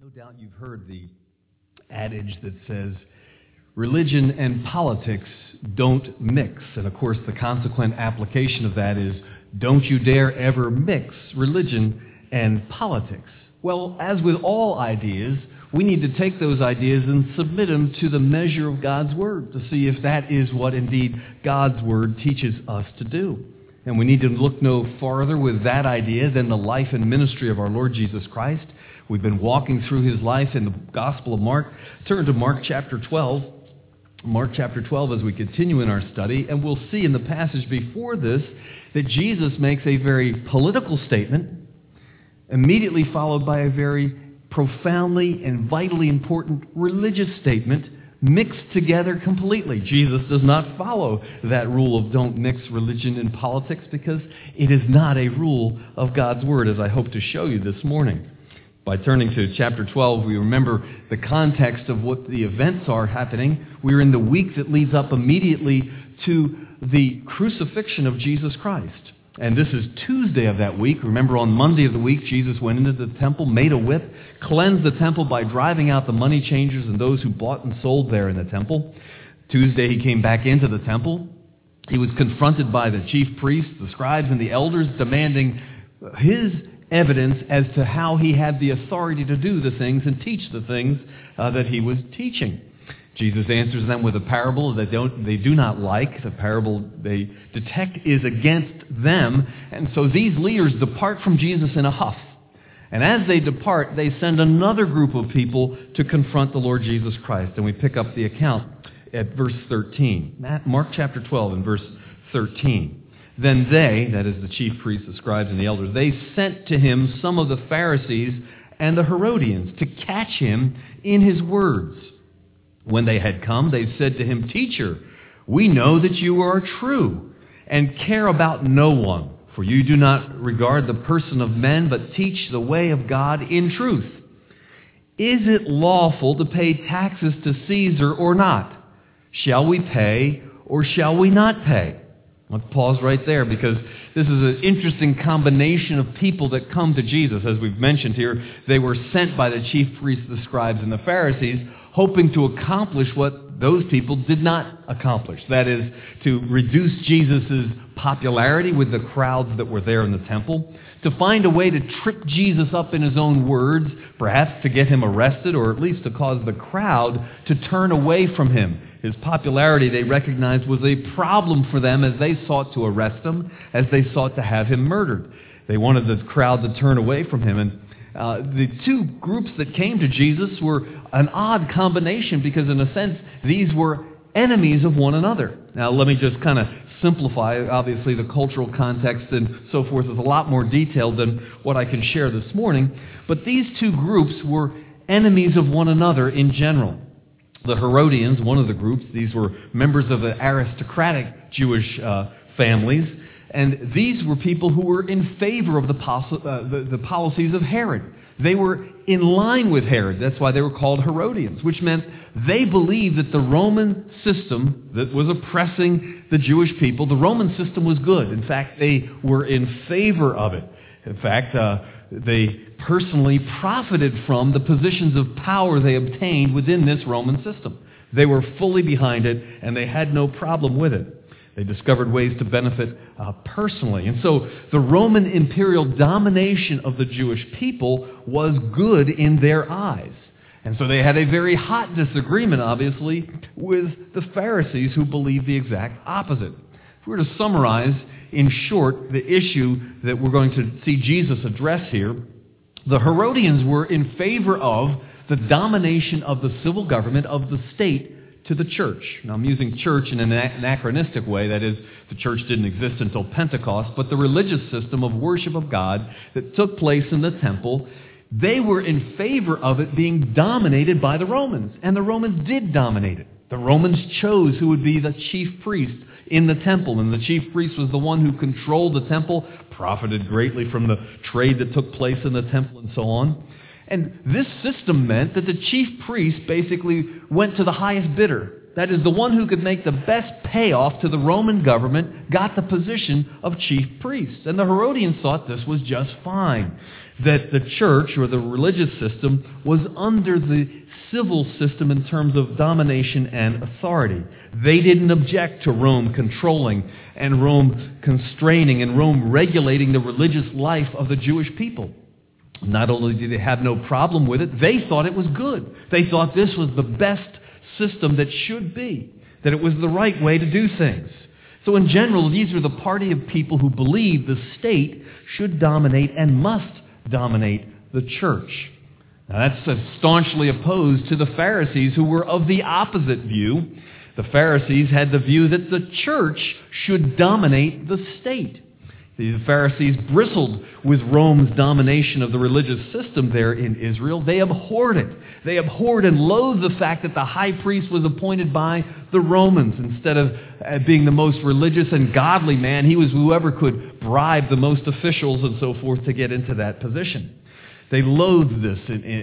No doubt you've heard the adage that says religion and politics don't mix. And of course, the consequent application of that is don't you dare ever mix religion and politics. Well, as with all ideas, we need to take those ideas and submit them to the measure of God's Word to see if that is what indeed God's Word teaches us to do. And we need to look no farther with that idea than the life and ministry of our Lord Jesus Christ. We've been walking through His life in the Gospel of Mark. Turn to Mark chapter 12. Mark chapter 12 as we continue in our study. And we'll see in the passage before this that Jesus makes a very political statement, immediately followed by a very profoundly and vitally important religious statement mixed together completely. Jesus does not follow that rule of don't mix religion and politics because it is not a rule of God's Word, as I hope to show you this morning. By turning to chapter 12, we remember the context of what the events are happening. We're in the week that leads up immediately to the crucifixion of Jesus Christ. And this is Tuesday of that week. Remember, on Monday of the week, Jesus went into the temple, made a whip, cleansed the temple by driving out the money changers and those who bought and sold there in the temple. Tuesday, he came back into the temple. He was confronted by the chief priests, the scribes, and the elders, demanding his evidence as to how he had the authority to do the things and teach the things that he was teaching. Jesus answers them with a parable that they do not like. The parable they detect is against them. And so these leaders depart from Jesus in a huff. And as they depart, they send another group of people to confront the Lord Jesus Christ. And we pick up the account at verse 13. Mark chapter 12 and verse 13. Then they, that is the chief priests, the scribes, and the elders, they sent to him some of the Pharisees and the Herodians to catch him in his words. When they had come, they said to him, "Teacher, we know that you are true and care about no one, for you do not regard the person of men, but teach the way of God in truth. Is it lawful to pay taxes to Caesar or not? Shall we pay or shall we not pay?" Let's pause right there because this is an interesting combination of people that come to Jesus. As we've mentioned here, they were sent by the chief priests, the scribes, and the Pharisees, hoping to accomplish what those people did not accomplish. That is, to reduce Jesus' popularity with the crowds that were there in the temple, to find a way to trip Jesus up in his own words, perhaps to get him arrested, or at least to cause the crowd to turn away from him. His popularity, they recognized, was a problem for them as they sought to arrest him, as they sought to have him murdered. They wanted the crowd to turn away from him. And the two groups that came to Jesus were an odd combination because, in a sense, these were enemies of one another. Now, let me just kind of simplify. Obviously, the cultural context and so forth is a lot more detailed than what I can share this morning. But these two groups were enemies of one another in general. The Herodians, one of the groups, these were members of the aristocratic Jewish families, and these were people who were in favor of the policies of Herod. They were in line with Herod. That's why they were called Herodians, which meant they believed that the Roman system that was oppressing the Jewish people, the Roman system was good. In fact, they were in favor of it. In fact, they personally profited from the positions of power they obtained within this Roman system. They were fully behind it, and they had no problem with it. They discovered ways to benefit personally. And so the Roman imperial domination of the Jewish people was good in their eyes. And so they had a very hot disagreement, obviously, with the Pharisees who believed the exact opposite. If we were to summarize, in short, the issue that we're going to see Jesus address here, the Herodians were in favor of the domination of the civil government of the state to the church. Now, I'm using church in an anachronistic way. That is, the church didn't exist until Pentecost, but the religious system of worship of God that took place in the temple, they were in favor of it being dominated by the Romans, and the Romans did dominate it. The Romans chose who would be the chief priest in the temple, and the chief priest was the one who controlled the temple, profited greatly from the trade that took place in the temple, and so on. And this system meant that the chief priest basically went to the highest bidder. that is, the one who could make the best payoff to the Roman government, got the position of chief priest. And the Herodians thought this was just fine, that the church or the religious system was under the civil system in terms of domination and authority. They didn't object to Rome controlling and Rome constraining and Rome regulating the religious life of the Jewish people. Not only did they have no problem with it, they thought it was good. They thought this was the best system that should be, that it was the right way to do things. So in general, these are the party of people who believe the state should dominate and must dominate the church. Now that's staunchly opposed to the Pharisees, who were of the opposite view. The Pharisees had the view that the church should dominate the state. The Pharisees bristled with Rome's domination of the religious system there in Israel. They abhorred it. They abhorred and loathed the fact that the high priest was appointed by the Romans. Instead of being the most religious and godly man, he was whoever could bribe the most officials and so forth to get into that position. They loathed this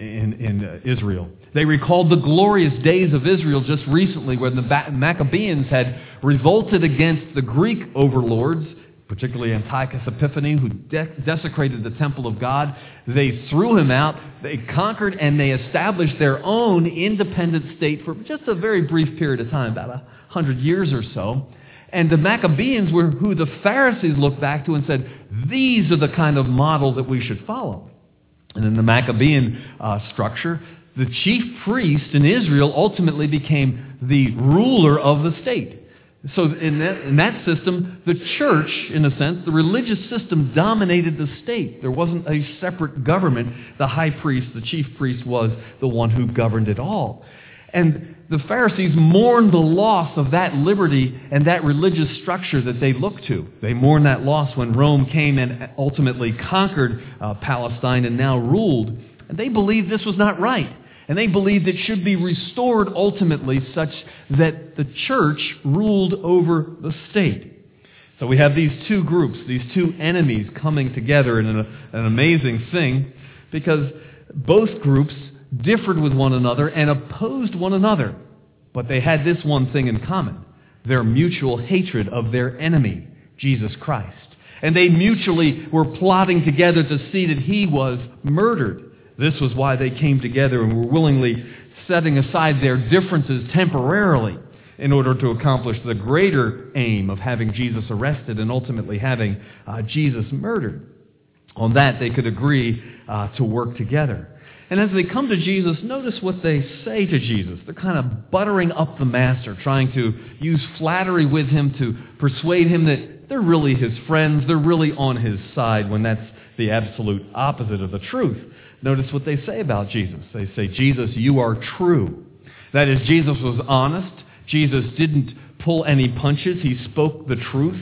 in Israel. They recalled the glorious days of Israel just recently when the Maccabees had revolted against the Greek overlords, particularly Antiochus Epiphanes, who desecrated the temple of God. They threw him out, they conquered, and they established their own independent state for just a very brief period of time, about 100 years or so. And the Maccabees were who the Pharisees looked back to and said, these are the kind of model that we should follow. And in the Maccabean structure, the chief priest in Israel ultimately became the ruler of the state. So in that system, the church, in a sense, the religious system dominated the state. There wasn't a separate government. The high priest, the chief priest, was the one who governed it all. And the Pharisees mourned the loss of that liberty and that religious structure that they looked to. They mourned that loss when Rome came and ultimately conquered Palestine and now ruled. And they believed this was not right. And they believed it should be restored ultimately such that the church ruled over the state. So we have these two groups, these two enemies coming together in an amazing thing, because both groups differed with one another and opposed one another. But they had this one thing in common: their mutual hatred of their enemy, Jesus Christ. And they mutually were plotting together to see that he was murdered. This was why they came together and were willingly setting aside their differences temporarily in order to accomplish the greater aim of having Jesus arrested and ultimately having Jesus murdered. On that, they could agree to work together. And as they come to Jesus, notice what they say to Jesus. They're kind of buttering up the master, trying to use flattery with him to persuade him that they're really his friends, they're really on his side, when that's the absolute opposite of the truth. Notice what they say about Jesus. They say, Jesus, you are true. That is, Jesus was honest. Jesus didn't pull any punches. He spoke the truth.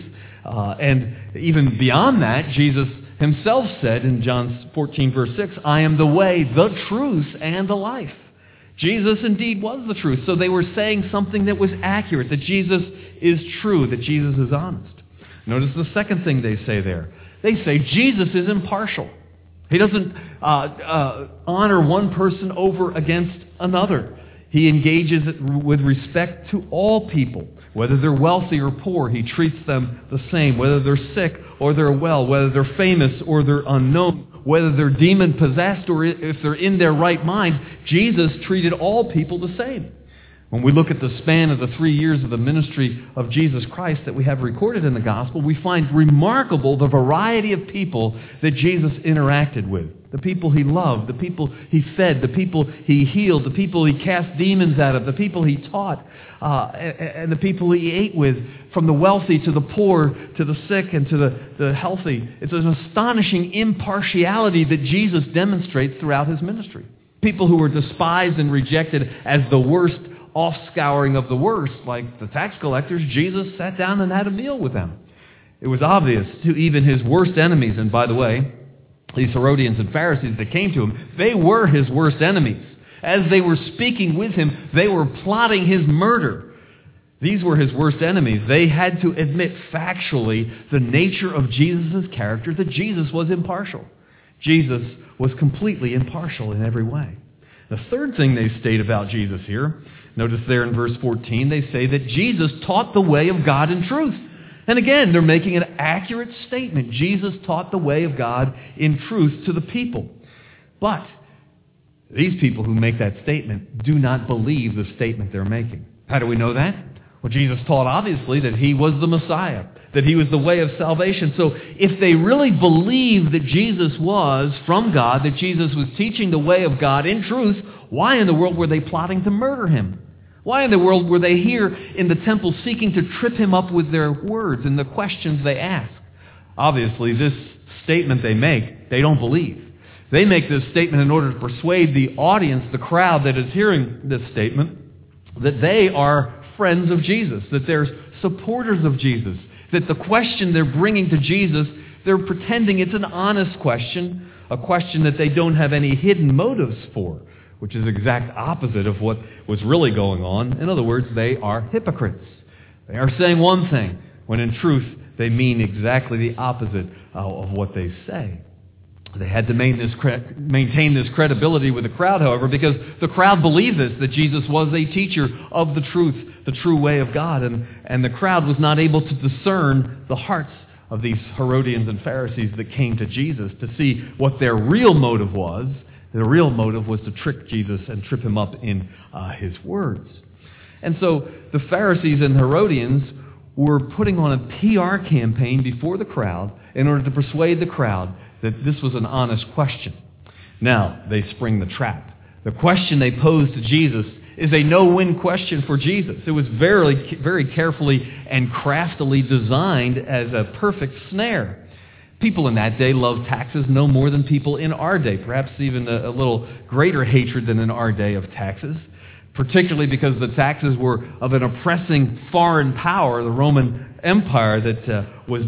And even beyond that, Jesus himself said in John 14, verse 6, I am the way, the truth, and the life. Jesus indeed was the truth. So they were saying something that was accurate, that Jesus is true, that Jesus is honest. Notice the second thing they say there. They say Jesus is impartial. He doesn't honor one person over against another. He engages with respect to all people. Whether they're wealthy or poor, he treats them the same. Whether they're sick or they're well, whether they're famous or they're unknown, whether they're demon-possessed or if they're in their right mind, Jesus treated all people the same. When we look at the span of the 3 years of the ministry of Jesus Christ that we have recorded in the Gospel, we find remarkable the variety of people that Jesus interacted with. The people he loved, the people he fed, the people he healed, the people he cast demons out of, the people he taught, and the people he ate with, from the wealthy to the poor, to the sick and to the healthy. It's an astonishing impartiality that Jesus demonstrates throughout his ministry. People who were despised and rejected as the worst offscouring of the worst, like the tax collectors, Jesus sat down and had a meal with them. It was obvious to even his worst enemies, and by the way, these Herodians and Pharisees that came to him, they were his worst enemies. As they were speaking with him, they were plotting his murder. These were his worst enemies. They had to admit factually the nature of Jesus' character, that Jesus was impartial. Jesus was completely impartial in every way. The third thing they state about Jesus here, Notice there in verse 14, they say that Jesus taught the way of God in truth. And again, they're making an accurate statement. Jesus taught the way of God in truth to the people. But these people who make that statement do not believe the statement they're making. How do we know that? Well, Jesus taught, obviously, that He was the Messiah, that He was the way of salvation. So if they really believed that Jesus was from God, that Jesus was teaching the way of God in truth, why in the world were they plotting to murder Him? Why in the world were they here in the temple seeking to trip Him up with their words and the questions they ask? Obviously, this statement they make, they don't believe. They make this statement in order to persuade the audience, the crowd that is hearing this statement, that they are friends of Jesus, that they're supporters of Jesus, that the question they're bringing to Jesus, they're pretending it's an honest question, a question that they don't have any hidden motives for, which is the exact opposite of what was really going on. In other words, they are hypocrites. They are saying one thing, when in truth they mean exactly the opposite of what they say. They had to maintain this credibility with the crowd, however, because the crowd believed this, that Jesus was a teacher of the truth, the true way of God. And the crowd was not able to discern the hearts of these Herodians and Pharisees that came to Jesus to see what their real motive was. Their real motive was to trick Jesus and trip Him up in His words. And so the Pharisees and Herodians were putting on a PR campaign before the crowd in order to persuade the crowd that this was an honest question. Now, they spring the trap. The question they posed to Jesus is a no-win question for Jesus. It was very, very carefully and craftily designed as a perfect snare. People in that day loved taxes no more than people in our day, perhaps even a little greater hatred than in our day of taxes, particularly because the taxes were of an oppressing foreign power, the Roman Empire, that was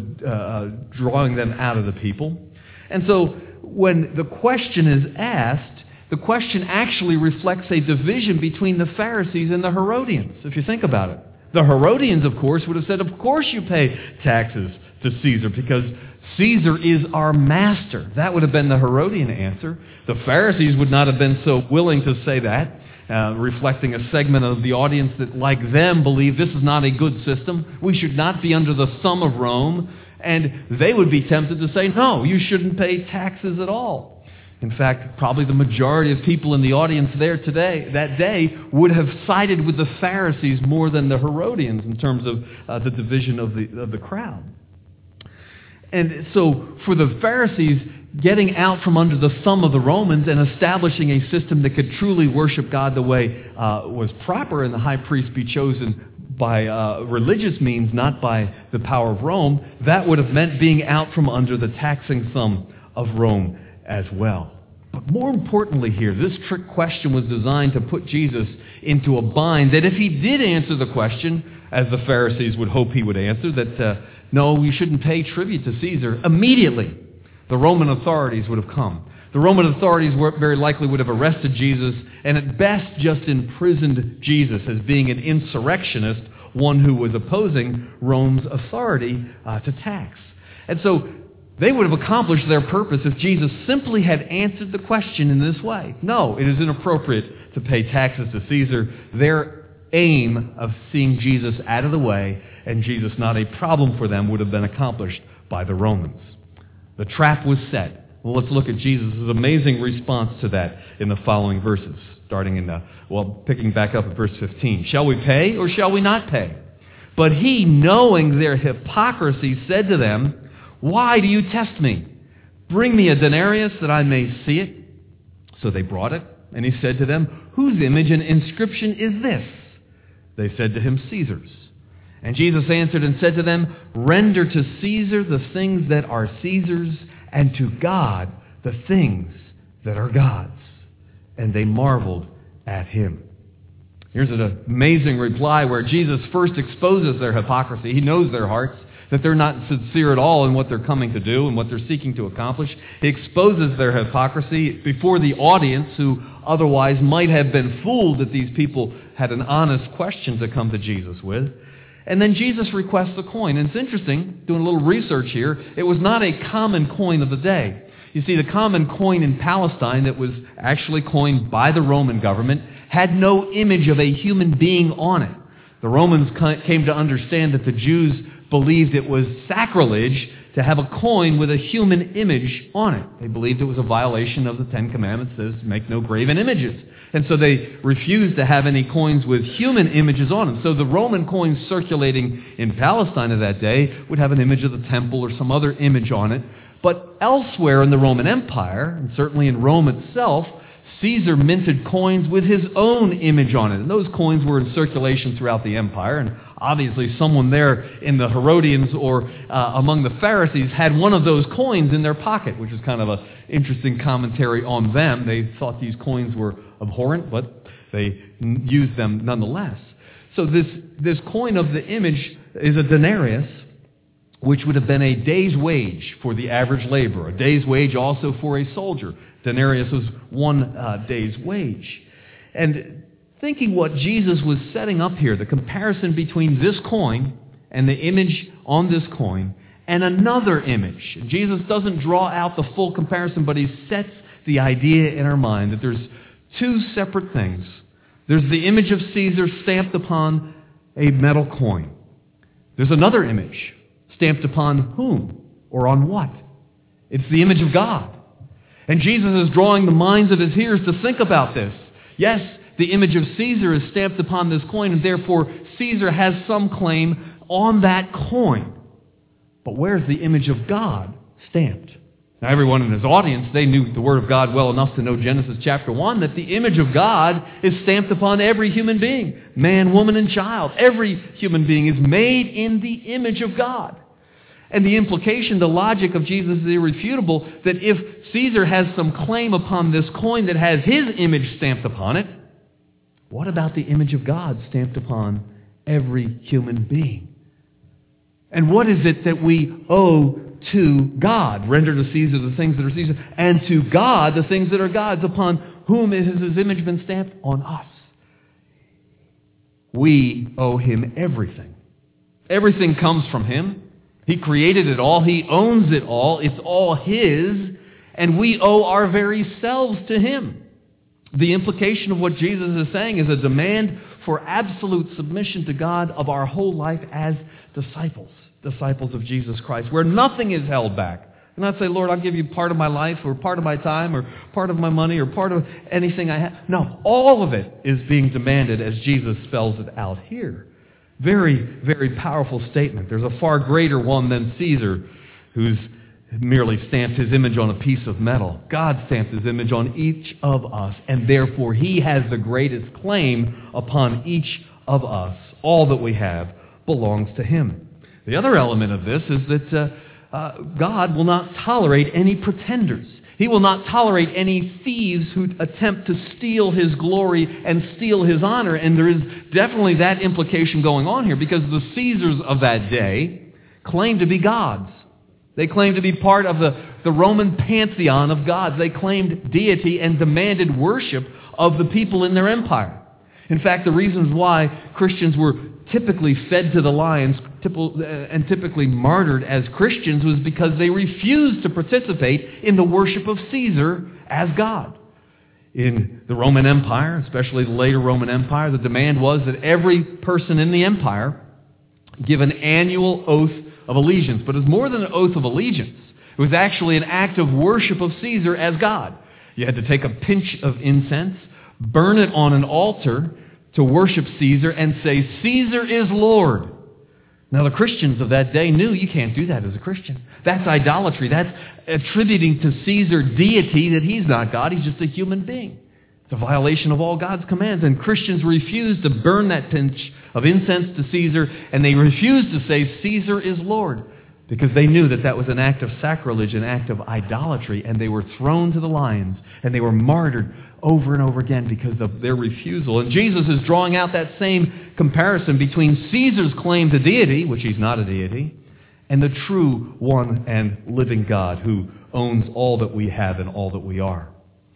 drawing them out of the people. And so when the question is asked, the question actually reflects a division between the Pharisees and the Herodians, if you think about it. The Herodians, of course, would have said, of course you pay taxes to Caesar because Caesar is our master. That would have been the Herodian answer. The Pharisees would not have been so willing to say that, reflecting a segment of the audience that, like them, believe this is not a good system. We should not be under the thumb of Rome. And they would be tempted to say, no, you shouldn't pay taxes at all. In fact, probably the majority of people in the audience there that day, would have sided with the Pharisees more than the Herodians in terms of the division of the crowd. And so for the Pharisees, getting out from under the thumb of the Romans and establishing a system that could truly worship God the way was proper and the high priest be chosen by religious means, not by the power of Rome, that would have meant being out from under the taxing thumb of Rome as well. But more importantly here, this trick question was designed to put Jesus into a bind that if He did answer the question, as the Pharisees would hope He would answer, that no, you shouldn't pay tribute to Caesar, immediately the Roman authorities would have come. The Roman authorities very likely would have arrested Jesus and at best just imprisoned Jesus as being an insurrectionist, one who was opposing Rome's authority to tax. And so they would have accomplished their purpose if Jesus simply had answered the question in this way. No, it is inappropriate to pay taxes to Caesar. Their aim of seeing Jesus out of the way and Jesus not a problem for them would have been accomplished by the Romans. The trap was set. Well, let's look at Jesus' amazing response to that in the following verses, starting picking back up at verse 15. Shall we pay or shall we not pay? But He, knowing their hypocrisy, said to them, why do you test me? Bring me a denarius that I may see it. So they brought it, and He said to them, whose image and inscription is this? They said to Him, Caesar's. And Jesus answered and said to them, render to Caesar the things that are Caesar's, and to God the things that are God's. And they marveled at Him. Here's an amazing reply where Jesus first exposes their hypocrisy. He knows their hearts, that they're not sincere at all in what they're coming to do and what they're seeking to accomplish. He exposes their hypocrisy before the audience who otherwise might have been fooled that these people had an honest question to come to Jesus with. And then Jesus requests a coin. And it's interesting, doing a little research here, it was not a common coin of the day. You see, the common coin in Palestine that was actually coined by the Roman government had no image of a human being on it. The Romans came to understand that the Jews believed it was sacrilege to have a coin with a human image on it. They believed it was a violation of the Ten Commandments that says, make no graven images. And so they refused to have any coins with human images on them. So the Roman coins circulating in Palestine of that day would have an image of the temple or some other image on it. But elsewhere in the Roman Empire, and certainly in Rome itself, Caesar minted coins with his own image on it. And those coins were in circulation throughout the empire. And obviously someone there in the Herodians or among the Pharisees had one of those coins in their pocket, which is kind of an interesting commentary on them. They thought these coins were abhorrent, but they used them nonetheless. So this coin of the image is a denarius, which would have been a day's wage for the average laborer, a day's wage also for a soldier. Denarius was 1 day's wage. And thinking what Jesus was setting up here, the comparison between this coin and the image on this coin and another image. Jesus doesn't draw out the full comparison, but he sets the idea in our mind that there's two separate things. There's the image of Caesar stamped upon a metal coin. There's another image stamped upon whom or on what? It's the image of God. And Jesus is drawing the minds of his hearers to think about this. Yes, the image of Caesar is stamped upon this coin, and therefore Caesar has some claim on that coin. But where's the image of God stamped? Now, everyone in his audience, they knew the Word of God well enough to know Genesis chapter 1, that the image of God is stamped upon every human being. Man, woman, and child. Every human being is made in the image of God. And the implication, the logic of Jesus is irrefutable, that if Caesar has some claim upon this coin that has his image stamped upon it, what about the image of God stamped upon every human being? And what is it that we owe to God? Render to Caesar the things that are Caesar, and to God the things that are God's, upon whom has his image been stamped? On us. We owe him everything. Everything comes from him. He created it all. He owns it all. It's all his. And we owe our very selves to him. The implication of what Jesus is saying is a demand for absolute submission to God of our whole life as disciples of Jesus Christ, where nothing is held back. And not say, Lord, I'll give you part of my life or part of my time or part of my money or part of anything I have. No, all of it is being demanded as Jesus spells it out here. Very, very powerful statement. There's a far greater one than Caesar, who's merely stamped his image on a piece of metal. God stamped his image on each of us, and therefore he has the greatest claim upon each of us. All that we have belongs to him. The other element of this is that God will not tolerate any pretenders. He will not tolerate any thieves who attempt to steal his glory and steal his honor. And there is definitely that implication going on here, because the Caesars of that day claimed to be gods. They claimed to be part of the Roman pantheon of gods. They claimed deity and demanded worship of the people in their empire. In fact, the reasons why Christians were typically fed to the lions and typically martyred as Christians was because they refused to participate in the worship of Caesar as God. In the Roman Empire, especially the later Roman Empire, the demand was that every person in the empire give an annual oath of allegiance. But it was more than an oath of allegiance. It was actually an act of worship of Caesar as God. You had to take a pinch of incense, burn it on an altar to worship Caesar, and say, Caesar is Lord. Now, the Christians of that day knew you can't do that as a Christian. That's idolatry. That's attributing to Caesar deity that he's not God. He's just a human being. It's a violation of all God's commands. And Christians refused to burn that pinch of incense to Caesar, and they refused to say Caesar is Lord, because they knew that that was an act of sacrilege, an act of idolatry, and they were thrown to the lions, and they were martyred over and over again because of their refusal. And Jesus is drawing out that same comparison between Caesar's claim to deity, which he's not a deity, and the true one and living God who owns all that we have and all that we are.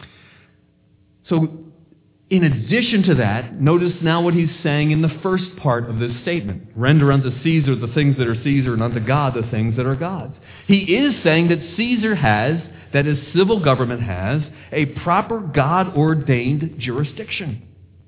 So, in addition to that, notice now what he's saying in the first part of this statement. Render unto Caesar the things that are Caesar, and unto God the things that are God's. He is saying that Caesar has, that his civil government has, a proper God-ordained jurisdiction.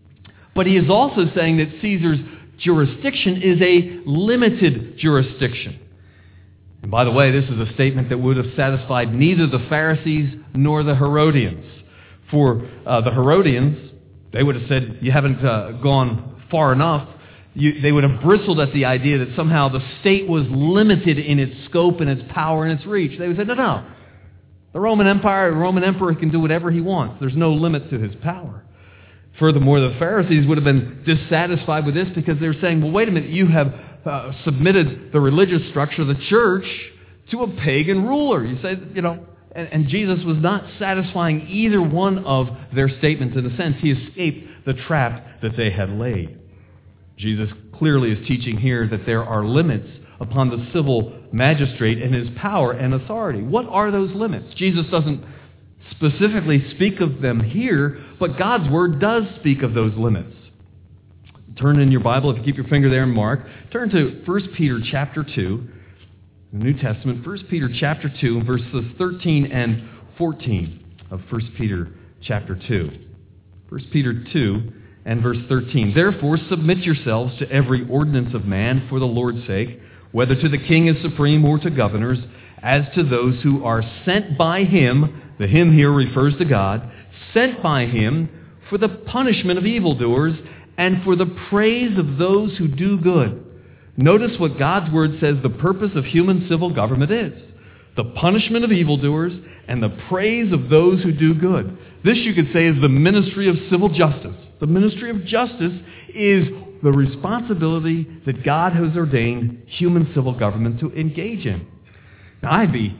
But he is also saying that Caesar's jurisdiction is a limited jurisdiction. And by the way, this is a statement that would have satisfied neither the Pharisees nor the Herodians. For the Herodians, they would have said, you haven't gone far enough. They would have bristled at the idea that somehow the state was limited in its scope and its power and its reach. They would say, no. The Roman Empire, the Roman emperor can do whatever he wants. There's no limit to his power. Furthermore, the Pharisees would have been dissatisfied with this because they were saying, well, wait a minute, you have submitted the religious structure of the church to a pagan ruler. You say, and Jesus was not satisfying either one of their statements in a sense. He escaped the trap that they had laid. Jesus clearly is teaching here that there are limits upon the civil magistrate and his power and authority. What are those limits? Jesus doesn't specifically speak of them here, but God's Word does speak of those limits. Turn in your Bible, if you keep your finger there in Mark, turn to 1 Peter chapter 2, the New Testament, 1 Peter chapter 2, verses 13 and 14 of 1 Peter chapter 2. 1 Peter 2 and verse 13. Therefore, submit yourselves to every ordinance of man for the Lord's sake, whether to the king as supreme or to governors, as to those who are sent by him. The him here refers to God, sent by him for the punishment of evildoers and for the praise of those who do good. Notice what God's Word says the purpose of human civil government is. The punishment of evildoers and the praise of those who do good. This, you could say, is the ministry of civil justice. The ministry of justice is the responsibility that God has ordained human civil government to engage in. Now,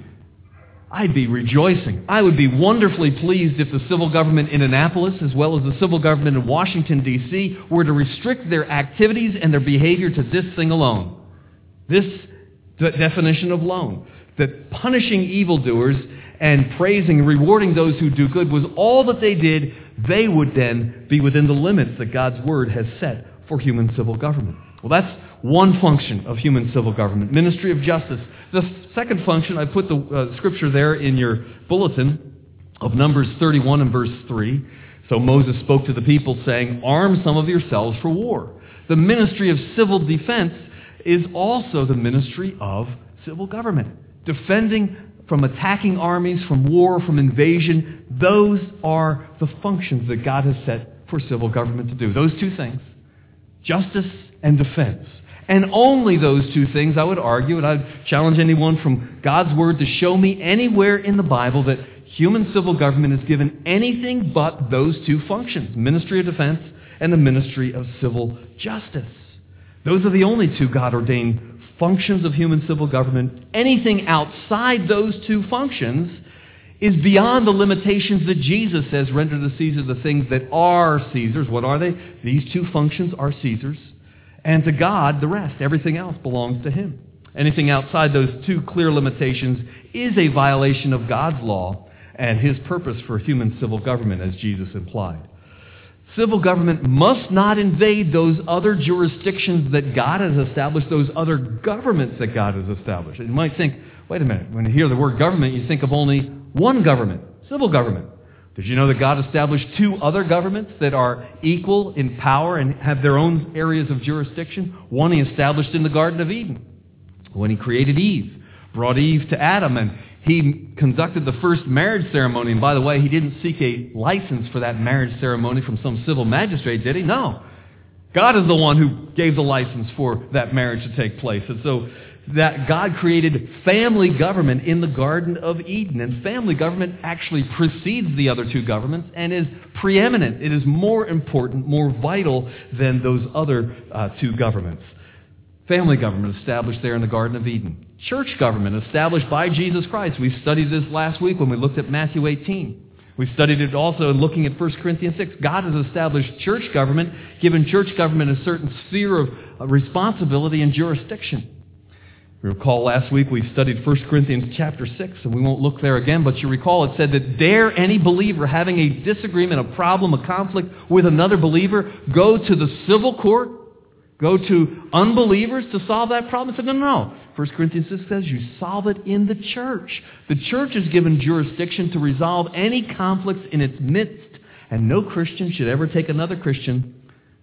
I'd be rejoicing. I would be wonderfully pleased if the civil government in Annapolis, as well as the civil government in Washington, D.C., were to restrict their activities and their behavior to this thing alone. This definition of alone. That punishing evildoers and praising and rewarding those who do good was all that they did. They would then be within the limits that God's Word has set for human civil government. Well, that's one function of human civil government, ministry of justice. The second function, I put the scripture there in your bulletin of Numbers 31 and verse 3. So Moses spoke to the people saying, arm some of yourselves for war. The ministry of civil defense is also the ministry of civil government. Defending from attacking armies, from war, from invasion. Those are the functions that God has set for civil government to do. Those two things. Justice and defense. And only those two things, I would argue, and I'd challenge anyone from God's Word to show me anywhere in the Bible that human civil government is given anything but those two functions, ministry of defense and the ministry of civil justice. Those are the only two God-ordained functions of human civil government. Anything outside those two functions is beyond the limitations that Jesus says, render to Caesar the things that are Caesar's. What are they? These two functions are Caesar's. And to God, the rest. Everything else belongs to Him. Anything outside those two clear limitations is a violation of God's law and His purpose for human civil government, as Jesus implied. Civil government must not invade those other jurisdictions that God has established, those other governments that God has established. And you might think, wait a minute, when you hear the word government, you think of only one government, civil government. Did you know that God established two other governments that are equal in power and have their own areas of jurisdiction? One He established in the Garden of Eden when He created Eve, brought Eve to Adam, and He conducted the first marriage ceremony. And by the way, He didn't seek a license for that marriage ceremony from some civil magistrate, did He? No. God is the one who gave the license for that marriage to take place. And so that God created family government in the Garden of Eden. And family government actually precedes the other two governments and is preeminent. It is more important, more vital than those other two governments. Family government established there in the Garden of Eden. Church government established by Jesus Christ. We studied this last week when we looked at Matthew 18. We studied it also in looking at 1 Corinthians 6. God has established church government, given church government a certain sphere of responsibility and jurisdiction. You recall last week we studied 1 Corinthians chapter 6, and we won't look there again, but you recall it said that dare any believer having a disagreement, a problem, a conflict with another believer, go to the civil court, go to unbelievers to solve that problem? It said, no. 1 Corinthians 6 says you solve it in the church. The church is given jurisdiction to resolve any conflicts in its midst, and no Christian should ever take another Christian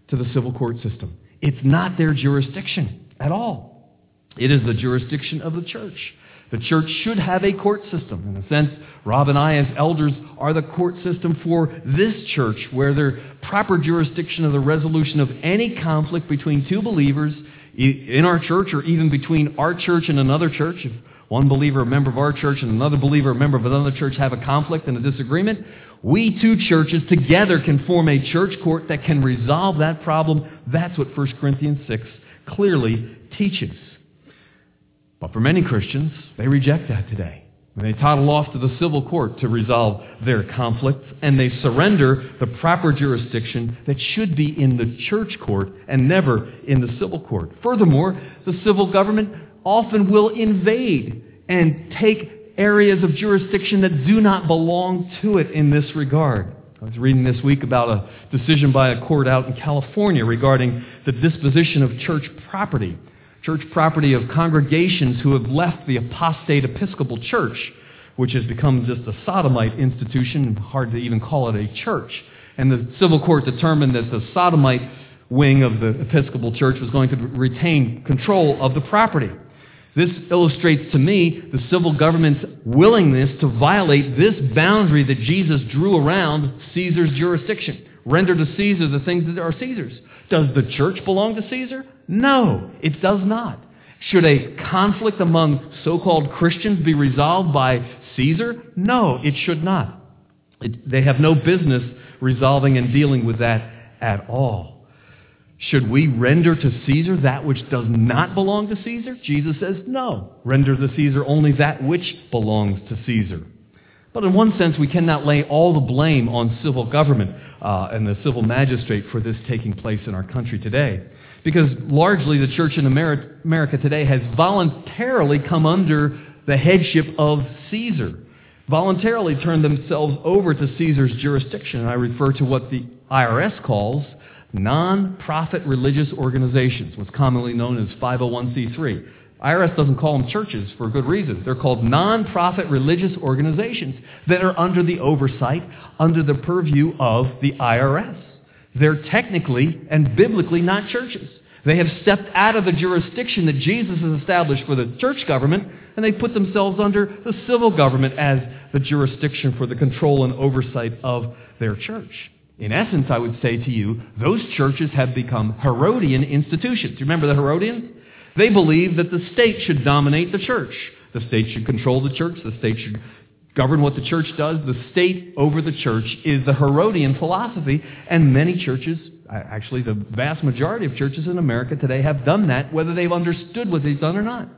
to the civil court system. It's not their jurisdiction at all. It is the jurisdiction of the church. The church should have a court system. In a sense, Rob and I as elders are the court system for this church, where their proper jurisdiction of the resolution of any conflict between two believers in our church, or even between our church and another church. If one believer, a member of our church, and another believer, a member of another church, have a conflict and a disagreement, we two churches together can form a church court that can resolve that problem. That's what 1 Corinthians 6 clearly teaches. But for many Christians, they reject that today. And they toddle off to the civil court to resolve their conflicts, and they surrender the proper jurisdiction that should be in the church court and never in the civil court. Furthermore, the civil government often will invade and take areas of jurisdiction that do not belong to it in this regard. I was reading this week about a decision by a court out in California regarding the disposition of church property of congregations who have left the apostate Episcopal Church, which has become just a sodomite institution, hard to even call it a church. And the civil court determined that the sodomite wing of the Episcopal Church was going to retain control of the property. This illustrates to me the civil government's willingness to violate this boundary that Jesus drew around Caesar's jurisdiction. Render to Caesar the things that are Caesar's. Does the church belong to Caesar? No, it does not. Should a conflict among so-called Christians be resolved by Caesar? No, it should not. They have no business resolving and dealing with that at all. Should we render to Caesar that which does not belong to Caesar? Jesus says no. Render to Caesar only that which belongs to Caesar. But in one sense, we cannot lay all the blame on civil government and the civil magistrate for this taking place in our country today. Because largely the church in America today has voluntarily come under the headship of Caesar, voluntarily turned themselves over to Caesar's jurisdiction. And I refer to what the IRS calls non-profit religious organizations, what's commonly known as 501c3. IRS doesn't call them churches for a good reason. They're called non-profit religious organizations that are under the oversight, under the purview of the IRS. They're technically and biblically not churches. They have stepped out of the jurisdiction that Jesus has established for the church government, and they put themselves under the civil government as the jurisdiction for the control and oversight of their church. In essence, I would say to you, those churches have become Herodian institutions. Do you remember the Herodians? They believe that the state should dominate the church. The state should control the church. The state should govern what the church does. The state over the church is the Herodian philosophy, and many churches, actually the vast majority of churches in America today, have done that, whether they've understood what they've done or not.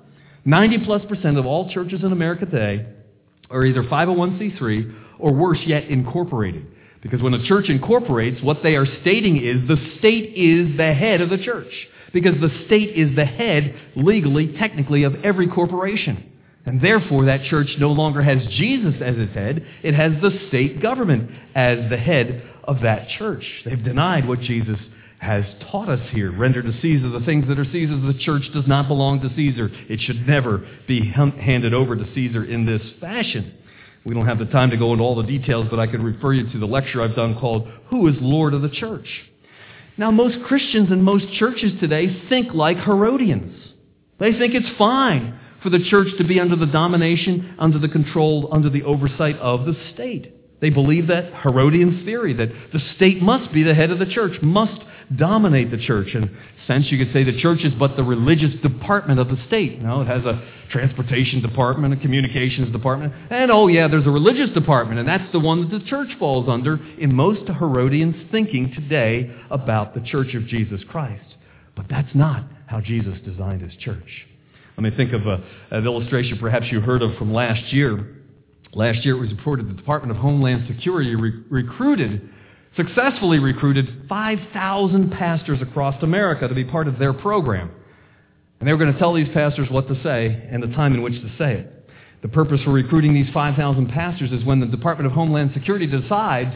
90+% of all churches in America today are either 501c3 or worse yet, incorporated. Because when a church incorporates, what they are stating is the state is the head of the church. Because the state is the head, legally, technically, of every corporation. And therefore, that church no longer has Jesus as its head. It has the state government as the head of that church. They've denied what Jesus has taught us here. Render to Caesar the things that are Caesar's. The church does not belong to Caesar. It should never be handed over to Caesar in this fashion. We don't have the time to go into all the details, but I could refer you to the lecture I've done called Who is Lord of the Church? Now, most Christians and most churches today think like Herodians. They think it's fine for the church to be under the domination, under the control, under the oversight of the state. They believe that Herodian theory, that the state must be the head of the church, must dominate the church. In a sense, you could say the church is but the religious department of the state. No, it has a transportation department, a communications department, and there's a religious department, and that's the one that the church falls under in most Herodians' thinking today about the church of Jesus Christ. But that's not how Jesus designed his church. Let me think of an illustration perhaps you heard of from last year. Last year it was reported the Department of Homeland Security successfully recruited 5,000 pastors across America to be part of their program. And they were going to tell these pastors what to say and the time in which to say it. The purpose for recruiting these 5,000 pastors is when the Department of Homeland Security decides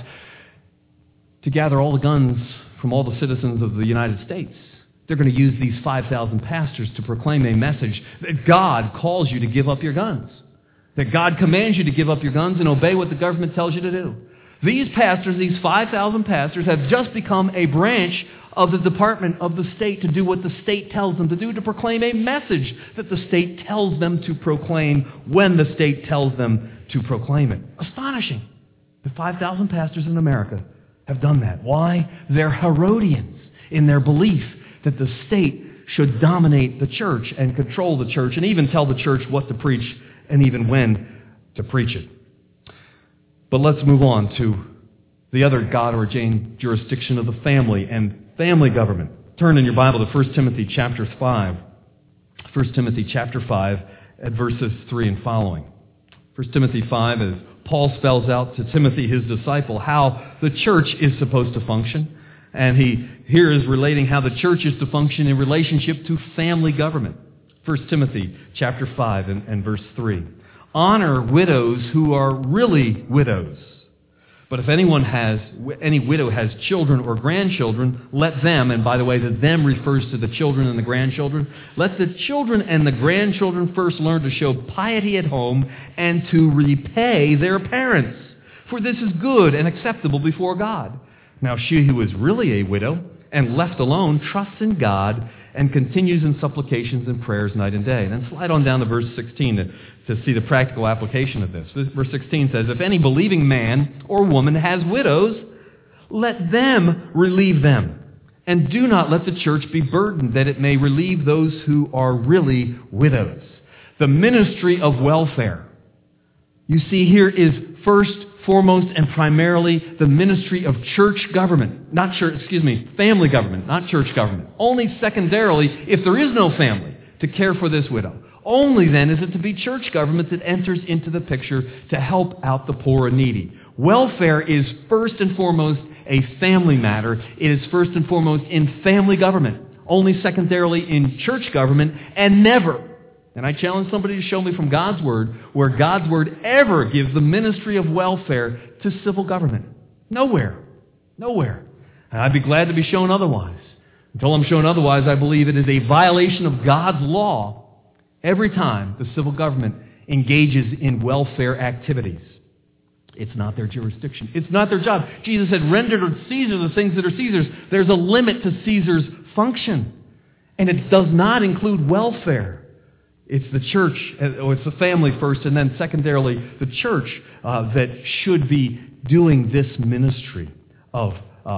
to gather all the guns from all the citizens of the United States. They're going to use these 5,000 pastors to proclaim a message that God calls you to give up your guns. That God commands you to give up your guns and obey what the government tells you to do. These pastors, these 5,000 pastors, have just become a branch of the department of the state to do what the state tells them to do, to proclaim a message that the state tells them to proclaim when the state tells them to proclaim it. Astonishing. The 5,000 pastors in America have done that. Why? They're Herodians in their belief that the state should dominate the church and control the church and even tell the church what to preach and even when to preach it. But let's move on to the other God-ordained jurisdiction of the family and family government. Turn in your Bible to 1 Timothy chapter 5. 1 Timothy chapter 5 at verses 3 and following. 1 Timothy 5, as Paul spells out to Timothy, his disciple, how the church is supposed to function. And he here is relating how the church is to function in relationship to family government. 1 Timothy chapter 5 and verse 3. Honor widows who are really widows. But if any widow has children or grandchildren, let them, and by the way, the them refers to the children and the grandchildren, let the children and the grandchildren first learn to show piety at home and to repay their parents. For this is good and acceptable before God. Now she who is really a widow and left alone trusts in God and continues in supplications and prayers night and day. And then slide on down to verse 16 to see the practical application of this. Verse 16 says, if any believing man or woman has widows, let them relieve them. And do not let the church be burdened, that it may relieve those who are really widows. The ministry of welfare, you see here, is first, foremost, and primarily the ministry of church government. Family government, not church government. Only secondarily, if there is no family to care for this widow. Only then is it to be church government that enters into the picture to help out the poor and needy. Welfare is first and foremost a family matter. It is first and foremost in family government. Only secondarily in church government, and never, and I challenge somebody to show me from God's Word where God's Word ever gives the ministry of welfare to civil government. Nowhere. Nowhere. And I'd be glad to be shown otherwise. Until I'm shown otherwise, I believe it is a violation of God's law every time the civil government engages in welfare activities. It's not their jurisdiction. It's not their job. Jesus said, render to Caesar the things that are Caesar's. There's a limit to Caesar's function. And it does not include welfare. It's the church, or it's the family first, and then secondarily the church that should be doing this ministry of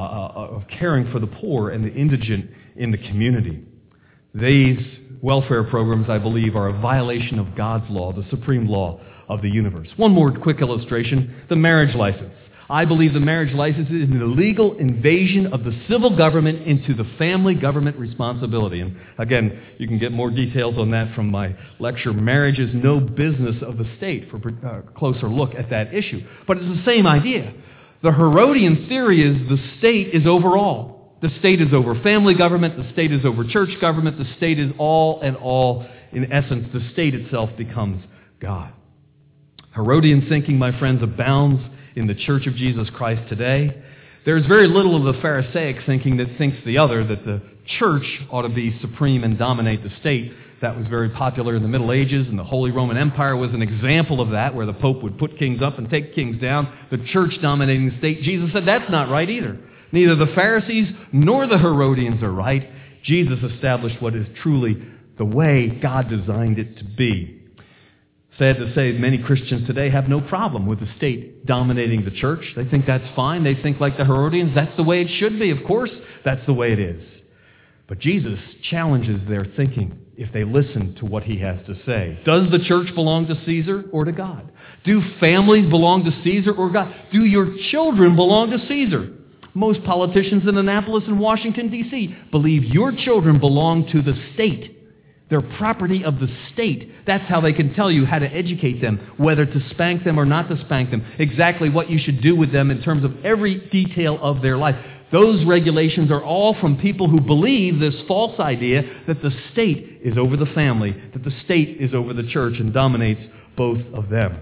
caring for the poor and the indigent in the community. These welfare programs, I believe, are a violation of God's law, the supreme law of the universe. One more quick illustration, the marriage license. I believe the marriage license is an illegal invasion of the civil government into the family government responsibility. And again, you can get more details on that from my lecture, Marriage is No Business of the State, for a closer look at that issue. But it's the same idea. The Herodian theory is the state is over all. The state is over family government. The state is over church government. The state is all and all. In essence, the state itself becomes God. Herodian thinking, my friends, abounds in the Church of Jesus Christ today. There's very little of the Pharisaic thinking that thinks the other, that the church ought to be supreme and dominate the state. That was very popular in the Middle Ages, and the Holy Roman Empire was an example of that, where the Pope would put kings up and take kings down, the church dominating the state. Jesus said that's not right either. Neither the Pharisees nor the Herodians are right. Jesus established what is truly the way God designed it to be. Sad to say, many Christians today have no problem with the state dominating the church. They think that's fine. They think like the Herodians, that's the way it should be. Of course, that's the way it is. But Jesus challenges their thinking if they listen to what he has to say. Does the church belong to Caesar or to God? Do families belong to Caesar or God? Do your children belong to Caesar? Most politicians in Annapolis and Washington, D.C. believe your children belong to the state. They're property of the state. That's how they can tell you how to educate them, whether to spank them or not to spank them, exactly what you should do with them in terms of every detail of their life. Those regulations are all from people who believe this false idea that the state is over the family, that the state is over the church and dominates both of them.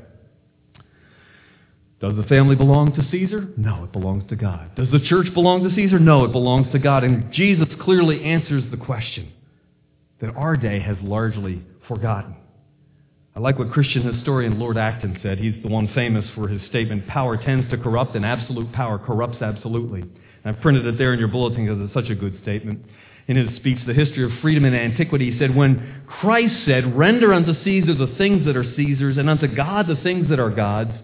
Does the family belong to Caesar? No, it belongs to God. Does the church belong to Caesar? No, it belongs to God. And Jesus clearly answers the question that our day has largely forgotten. I like what Christian historian Lord Acton said. He's the one famous for his statement, "Power tends to corrupt, and absolute power corrupts absolutely." And I've printed it there in your bulletin because it's such a good statement. In his speech, The History of Freedom in Antiquity, he said, "When Christ said, 'Render unto Caesar the things that are Caesar's, and unto God the things that are God's,'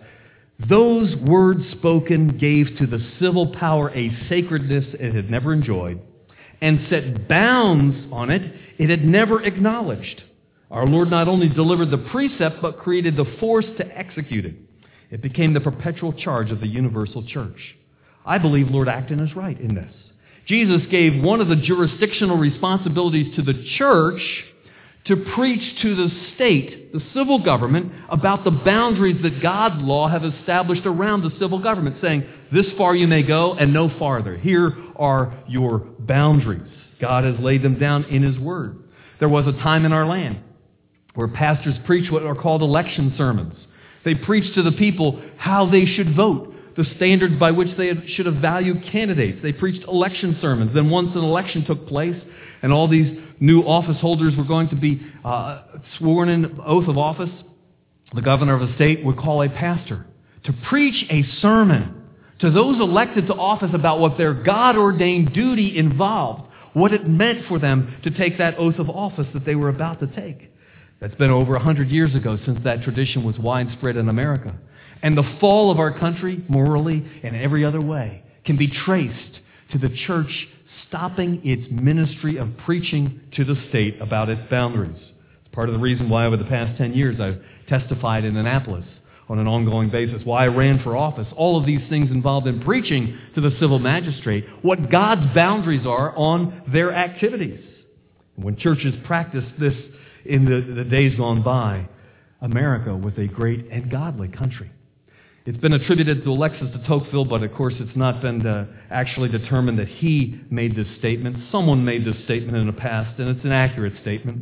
those words spoken gave to the civil power a sacredness it had never enjoyed, and set bounds on it it had never acknowledged. Our Lord not only delivered the precept, but created the force to execute it. It became the perpetual charge of the universal church." I believe Lord Acton is right in this. Jesus gave one of the jurisdictional responsibilities to the church to preach to the state, the civil government, about the boundaries that God's law have established around the civil government, saying, this far you may go and no farther. Here are your boundaries. God has laid them down in His Word. There was a time in our land where pastors preached what are called election sermons. They preached to the people how they should vote, the standards by which they should evaluate candidates. They preached election sermons. Then once an election took place and all these new office holders were going to be sworn in oath of office, the governor of a state would call a pastor to preach a sermon to those elected to office about what their God-ordained duty involved, what it meant for them to take that oath of office that they were about to take. That's been over 100 years ago since that tradition was widespread in America. And the fall of our country, morally and every other way, can be traced to the church stopping its ministry of preaching to the state about its boundaries. It's part of the reason why over the past 10 years I've testified in Annapolis on an ongoing basis, why I ran for office. All of these things involved in preaching to the civil magistrate what God's boundaries are on their activities. When churches practiced this in the days gone by, America was a great and godly country. It's been attributed to Alexis de Tocqueville, but of course it's not been actually determined that he made this statement. Someone made this statement in the past, and it's an accurate statement.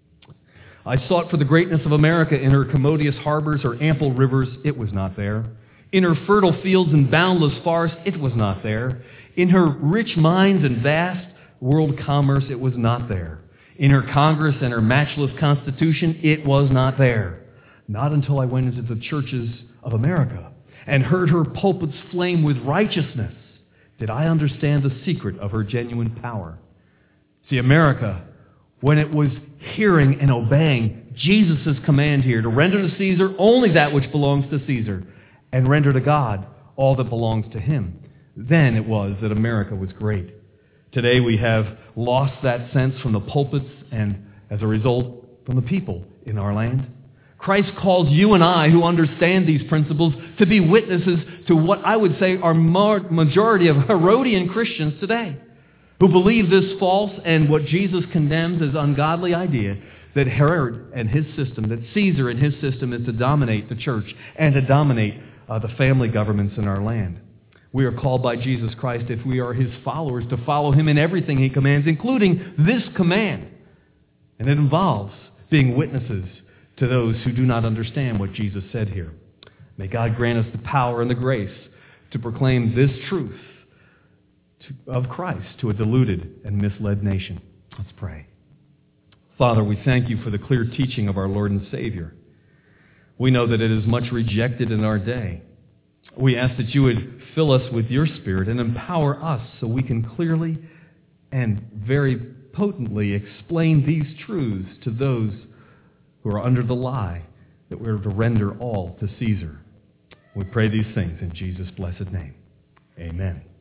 "I sought for the greatness of America in her commodious harbors or ample rivers. It was not there. In her fertile fields and boundless forests. It was not there. In her rich mines and vast world commerce. It was not there. In her Congress and her matchless Constitution. It was not there. Not until I went into the churches of America and heard her pulpits flame with righteousness did I understand the secret of her genuine power." See, America, when it was hearing and obeying Jesus' command here to render to Caesar only that which belongs to Caesar and render to God all that belongs to Him, then it was that America was great. Today we have lost that sense from the pulpits and, as a result, from the people in our land. Christ calls you and I, who understand these principles, to be witnesses to what I would say are majority of Herodian Christians today, who believe this false and what Jesus condemns as ungodly idea that Herod and his system, that Caesar and his system is to dominate the church and to dominate the family governments in our land. We are called by Jesus Christ, if we are His followers, to follow Him in everything He commands, including this command. And it involves being witnesses to those who do not understand what Jesus said here. May God grant us the power and the grace to proclaim this truth of Christ to a deluded and misled nation. Let's pray. Father, we thank You for the clear teaching of our Lord and Savior. We know that it is much rejected in our day. We ask that You would fill us with Your Spirit and empower us so we can clearly and very potently explain these truths to those who are under the lie that we're to render all to Caesar. We pray these things in Jesus' blessed name. Amen.